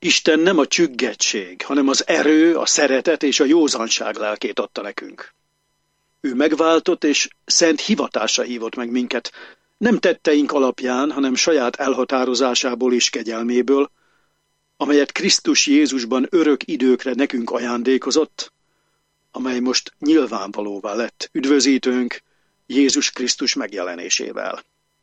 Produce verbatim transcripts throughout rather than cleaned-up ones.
Isten nem a csüggettség, hanem az erő, a szeretet és a józanság lelkét adta nekünk. Ő megváltott és szent hivatásra hívott meg minket, nem tetteink alapján, hanem saját elhatározásából és kegyelméből, amelyet Krisztus Jézusban örök időkre nekünk ajándékozott, amely most nyilvánvalóvá lett üdvözítőnk Jézus Krisztus megjelenésével.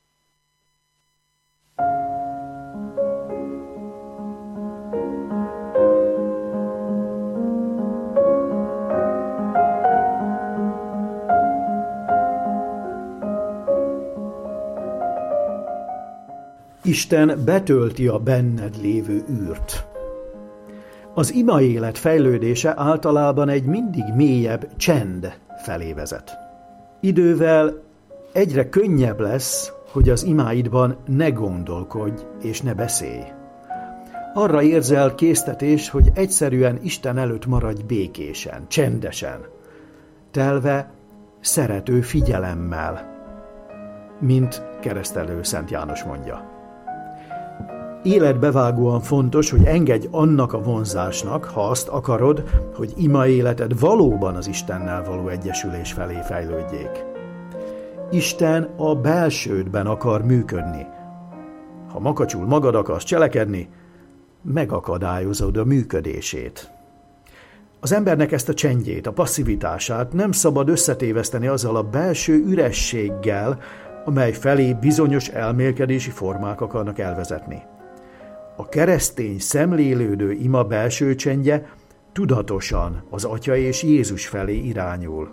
Isten betölti a benned lévő űrt. Az ima élet fejlődése általában egy mindig mélyebb csend felé vezet. Idővel egyre könnyebb lesz, hogy az imáidban ne gondolkodj és ne beszélj. Arra érzel késztetés, hogy egyszerűen Isten előtt maradj békésen, csendesen, telve szerető figyelemmel, mint keresztelő Szent János mondja. Életbevágóan fontos, hogy engedj annak a vonzásnak, ha azt akarod, hogy ima életed valóban az Istennel való egyesülés felé fejlődjék. Isten a belsődben akar működni. Ha makacsul magad akarsz cselekedni, megakadályozod a működését. Az embernek ezt a csendjét, a passzivitását nem szabad összetéveszteni azzal a belső ürességgel, amely felé bizonyos elmélkedési formák akarnak elvezetni. A keresztény szemlélődő ima belső csendje tudatosan az Atya és Jézus felé irányul.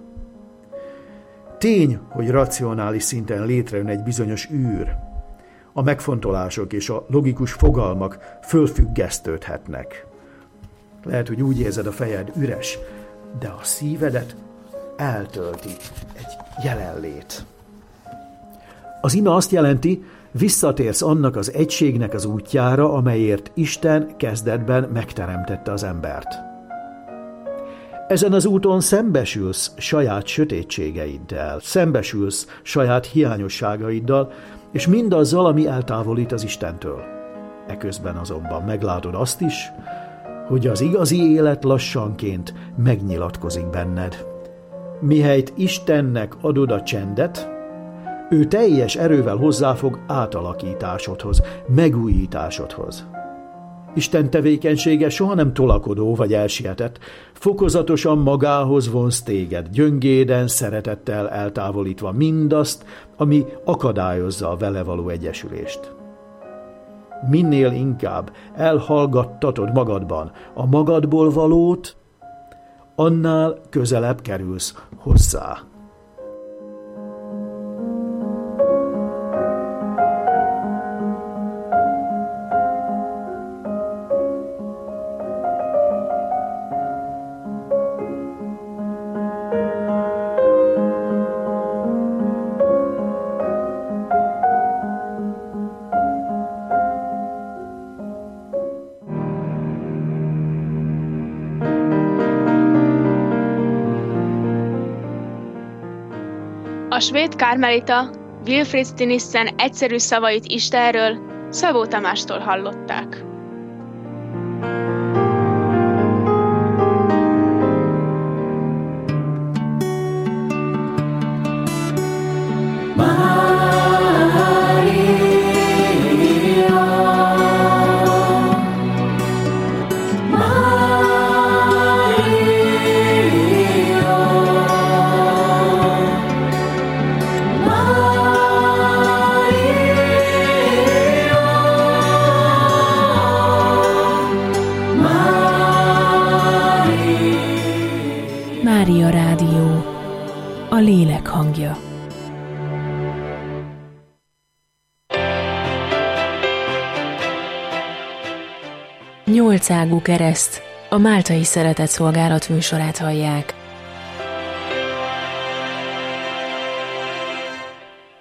Tény, hogy racionális szinten létrejön egy bizonyos űr. A megfontolások és a logikus fogalmak fölfüggesztődhetnek. Lehet, hogy úgy érzed, a fejed üres, de a szívedet eltölti egy jelenlét. Az ima azt jelenti, visszatérsz annak az egységnek az útjára, amelyért Isten kezdetben megteremtette az embert. Ezen az úton szembesülsz saját sötétségeiddel, szembesülsz saját hiányosságaiddal, és mindazzal, ami eltávolít az Istentől. Eközben azonban meglátod azt is, hogy az igazi élet lassanként megnyilatkozik benned. Mihelyt Istennek adod a csendet, ő teljes erővel hozzáfog átalakításodhoz, megújításodhoz. Isten tevékenysége soha nem tolakodó vagy elsietett, fokozatosan magához vonz téged, gyöngéden, szeretettel eltávolítva mindazt, ami akadályozza a vele való egyesülést. Minél inkább elhallgattatod magadban a magadból valót, annál közelebb kerülsz hozzá. A svéd kármelita Wilfrid Stinissen egyszerű szavait Istenről Szabó Tamástól hallották. Mária Rádió, a lélek hangja. Nyolcágú kereszt, a Máltai Szeretet Szolgálat műsorát hallják.